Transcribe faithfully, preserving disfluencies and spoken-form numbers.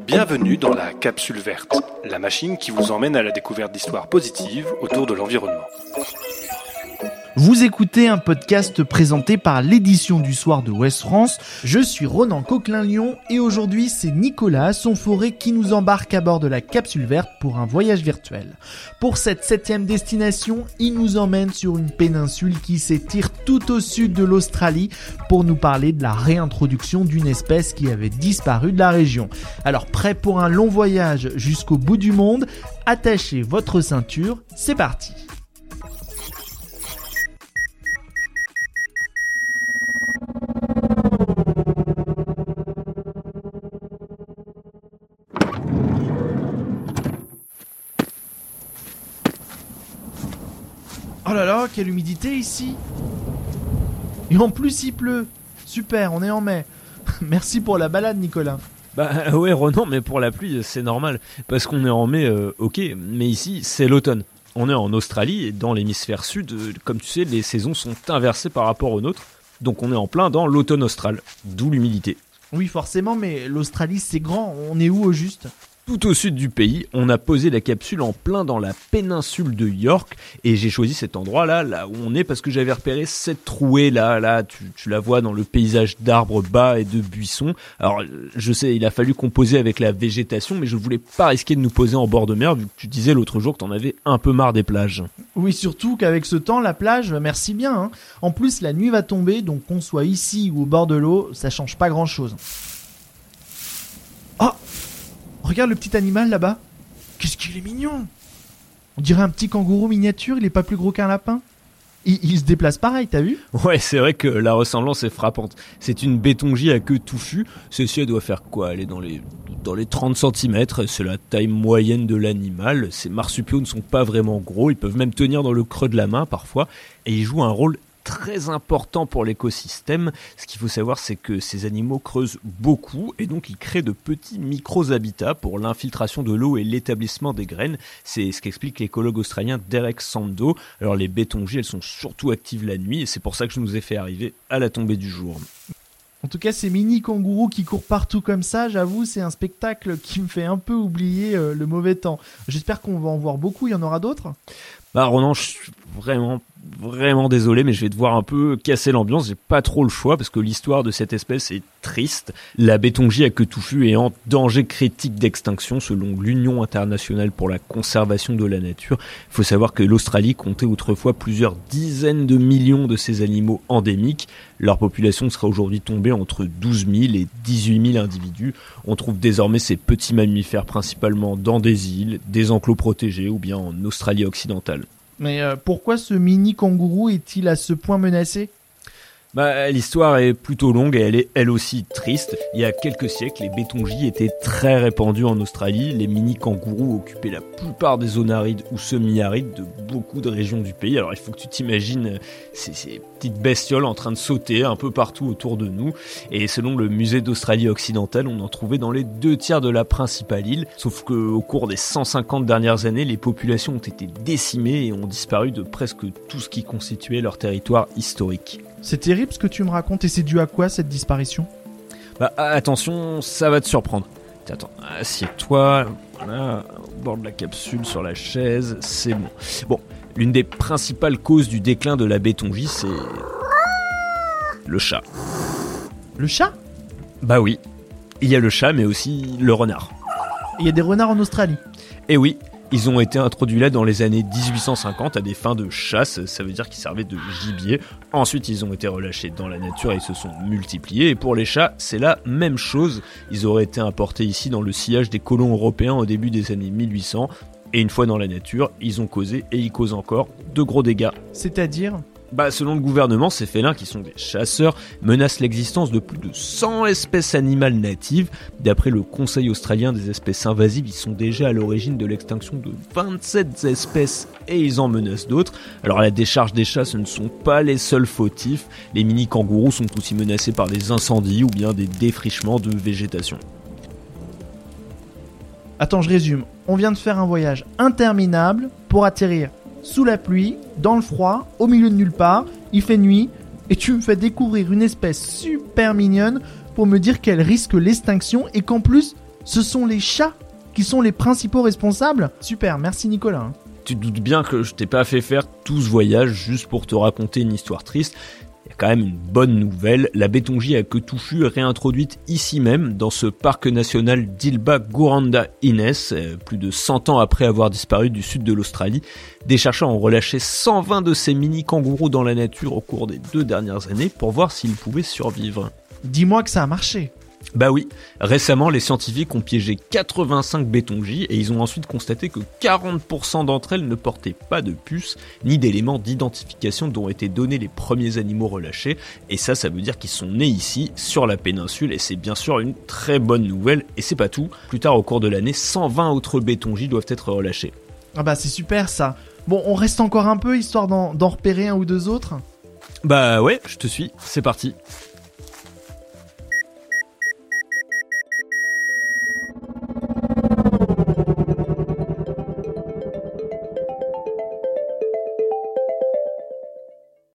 Bienvenue dans la Capsule Verte, la machine qui vous emmène à la découverte d'histoires positives autour de l'environnement. Vous écoutez un podcast présenté par l'édition du soir de Ouest France. Je suis Ronan Coquelin-Lyon et aujourd'hui c'est Nicolas Sonforêt qui nous embarque à bord de la Capsule Verte pour un voyage virtuel. Pour cette septième destination, il nous emmène sur une péninsule qui s'étire tout au sud de l'Australie pour nous parler de la réintroduction d'une espèce qui avait disparu de la région. Alors prêt pour un long voyage jusqu'au bout du monde, attachez votre ceinture, c'est parti. Oh là là, quelle humidité ici! Et en plus il pleut! Super, on est en mai! Merci pour la balade, Nicolas! Bah ouais, Ronan, mais pour la pluie, c'est normal. Parce qu'on est en mai, euh, ok, mais ici, c'est l'automne. On est en Australie, et dans l'hémisphère sud, euh, comme tu sais, les saisons sont inversées par rapport aux nôtres. Donc on est en plein dans l'automne austral, d'où l'humidité. Oui, forcément, mais l'Australie, c'est grand. On est où au juste? Tout au sud du pays, on a posé la capsule en plein dans la péninsule de York et j'ai choisi cet endroit là, là où on est parce que j'avais repéré cette trouée là, là tu, tu la vois dans le paysage d'arbres bas et de buissons. Alors je sais, il a fallu composer avec la végétation mais je ne voulais pas risquer de nous poser en bord de mer vu que tu disais l'autre jour que t'en avais un peu marre des plages. Oui, surtout qu'avec ce temps, la plage, merci bien. Hein. En plus, la nuit va tomber, donc qu'on soit ici ou au bord de l'eau, ça change pas grand chose. Oh! Regarde le petit animal là-bas. Qu'est-ce qu'il est mignon. On dirait un petit kangourou miniature, il est pas plus gros qu'un lapin. Il, il se déplace pareil, t'as vu? Ouais, c'est vrai que la ressemblance est frappante. C'est une bétongie à queue touffue. Celle-ci, elle doit faire quoi? Elle est dans les, dans les trente centimètres. C'est la taille moyenne de l'animal. Ces marsupiaux ne sont pas vraiment gros. Ils peuvent même tenir dans le creux de la main parfois. Et ils jouent un rôle très important pour l'écosystème. Ce qu'il faut savoir, c'est que ces animaux creusent beaucoup et donc ils créent de petits micro-habitats pour l'infiltration de l'eau et l'établissement des graines. C'est ce qu'explique l'écologue australien Derek Sando. Alors les bétongies, elles sont surtout actives la nuit et c'est pour ça que je nous ai fait arriver à la tombée du jour. En tout cas, ces mini kangourous qui courent partout comme ça, j'avoue, c'est un spectacle qui me fait un peu oublier euh, le mauvais temps. J'espère qu'on va en voir beaucoup, il y en aura d'autres? Bah Ronan, je suis vraiment, vraiment désolé, mais je vais devoir un peu casser l'ambiance. J'ai pas trop le choix parce que l'histoire de cette espèce est triste. La bétongie à queue touffue est en danger critique d'extinction selon l'Union internationale pour la conservation de la nature. Il faut savoir que l'Australie comptait autrefois plusieurs dizaines de millions de ces animaux endémiques. Leur population serait aujourd'hui tombée entre douze mille et dix-huit mille individus. On trouve désormais ces petits mammifères principalement dans des îles, des enclos protégés ou bien en Australie occidentale. Mais euh, pourquoi ce mini kangourou est-il à ce point menacé ? Bah, l'histoire est plutôt longue et elle est elle aussi triste. Il y a quelques siècles, les bétongies étaient très répandues en Australie. Les mini-kangourous occupaient la plupart des zones arides ou semi-arides de beaucoup de régions du pays. Alors il faut que tu t'imagines ces, ces petites bestioles en train de sauter un peu partout autour de nous. Et selon le musée d'Australie occidentale, on en trouvait dans les deux tiers de la principale île. Sauf qu'au cours des cent cinquante dernières années, les populations ont été décimées et ont disparu de presque tout ce qui constituait leur territoire historique. C'est terrible ce que tu me racontes et c'est dû à quoi cette disparition ? Bah attention, ça va te surprendre. Attends, assieds-toi, voilà, au bord de la capsule, sur la chaise, c'est bon. Bon, l'une des principales causes du déclin de la bétongie, c'est le chat. Le chat ? Bah oui, il y a le chat mais aussi le renard. Il y a des renards en Australie ? Eh oui. Ils ont été introduits là dans les années dix-huit cent cinquante à des fins de chasse, ça veut dire qu'ils servaient de gibier. Ensuite, ils ont été relâchés dans la nature et ils se sont multipliés. Et pour les chats, c'est la même chose. Ils auraient été importés ici dans le sillage des colons européens au début des années mille huit cents. Et une fois dans la nature, ils ont causé et ils causent encore de gros dégâts. C'est-à-dire ? Bah, selon le gouvernement, ces félins, qui sont des chasseurs, menacent l'existence de plus de cent espèces animales natives. D'après le Conseil australien des espèces invasives, ils sont déjà à l'origine de l'extinction de vingt-sept espèces et ils en menacent d'autres. Alors à la décharge des chats, ce ne sont pas les seuls fautifs. Les mini-kangourous sont aussi menacés par des incendies ou bien des défrichements de végétation. Attends, je résume. On vient de faire un voyage interminable pour atterrir sous la pluie, dans le froid, au milieu de nulle part, il fait nuit, et tu me fais découvrir une espèce super mignonne pour me dire qu'elle risque l'extinction et qu'en plus, Ce sont les chats qui sont les principaux responsables. Super, merci Nicolas. Tu te doutes bien que je t'ai pas fait faire tout ce voyage juste pour te raconter une histoire triste. Il y a quand même une bonne nouvelle, la bétongie à queue touffue est réintroduite ici même, dans ce parc national d'Ilba-Gouranda Ines, plus de cent ans après avoir disparu du sud de l'Australie. Des chercheurs ont relâché cent vingt de ces mini-kangourous dans la nature au cours des deux dernières années pour voir s'ils pouvaient survivre. Dis-moi que ça a marché. Bah oui, récemment les scientifiques ont piégé quatre-vingt-cinq bétongies et ils ont ensuite constaté que quarante pour cent d'entre elles ne portaient pas de puces ni d'éléments d'identification dont étaient donnés les premiers animaux relâchés, et ça ça veut dire qu'ils sont nés ici, sur la péninsule, et c'est bien sûr une très bonne nouvelle, et c'est pas tout, plus tard au cours de l'année, cent vingt autres bétongies doivent être relâchées. Ah bah c'est super ça. Bon, on reste encore un peu histoire d'en, d'en repérer un ou deux autres. Bah ouais, je te suis, c'est parti.